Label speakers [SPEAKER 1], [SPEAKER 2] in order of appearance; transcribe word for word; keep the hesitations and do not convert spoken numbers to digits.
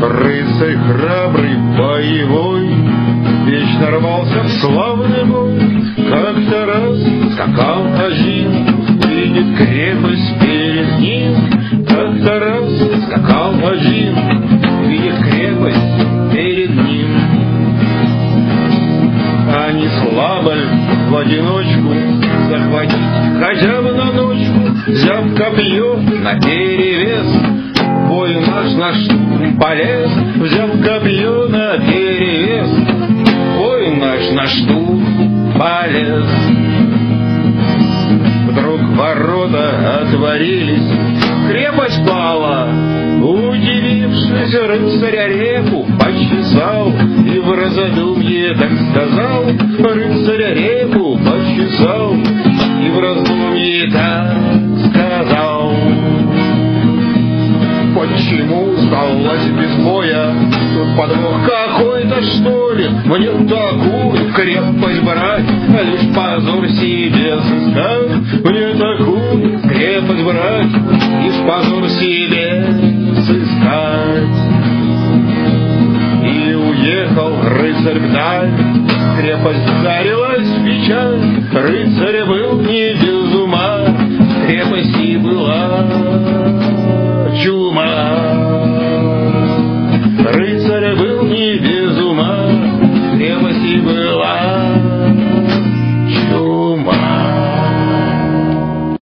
[SPEAKER 1] Рыцарь храбрый, боевой, вечно рвался в славный бой. Как-то раз скакал один, видит крепость перед ним. Как-то раз скакал один, видит крепость перед ним. А не слабо ль в одиночку захватить хотя бы на ночку, взяв копье наперевес? Воин наш на штурм полез, взяв копье наперевес. Воин наш на штурм полез. Вдруг ворота отворились, крепость пала. Удивившись, рыцарь Ореху почесал и в раздумье так сказал. Рыцарь Ореху почесал и в раздумье так сказал. Почему сдалась без боя? Тут подвох какой-то, что ли? Мне такую крепость брать, а лишь позор себе сыскать. Мне такую крепость брать, лишь позор себе сыскать. И уехал рыцарь вдаль, крепость зарилась в печаль. Рыцарь был не без ума, в крепости была чума. Рыцарь